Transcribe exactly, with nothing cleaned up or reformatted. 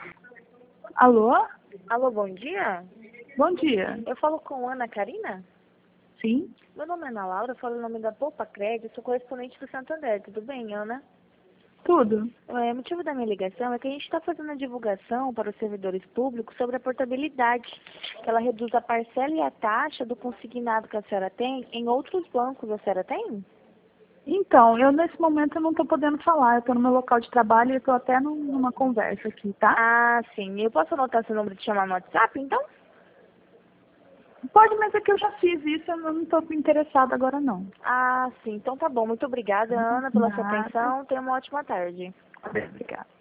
Alô? Alô, bom dia? Bom dia. Eu falo com Ana Karina? Sim? Meu nome é Ana Laura, eu falo em nome da Poupa Crédito, sou correspondente do Santander. Tudo bem, Ana? Tudo? É, o motivo da minha ligação é que a gente está fazendo a divulgação para os servidores públicos sobre a portabilidade, que ela reduz a parcela e a taxa do consignado que a senhora tem em outros bancos. A senhora tem? Então, eu nesse momento eu não estou podendo falar. Eu estou no meu local de trabalho e estou até num- numa conversa aqui, tá? Ah, sim. Eu posso anotar seu número de chamar no WhatsApp, então? Pode, mas é que eu já fiz isso, eu não estou interessada agora não. Ah, sim. Então tá bom. Muito obrigada, Ana, pela sua Nada. atenção. Tenha uma ótima tarde. Obrigada.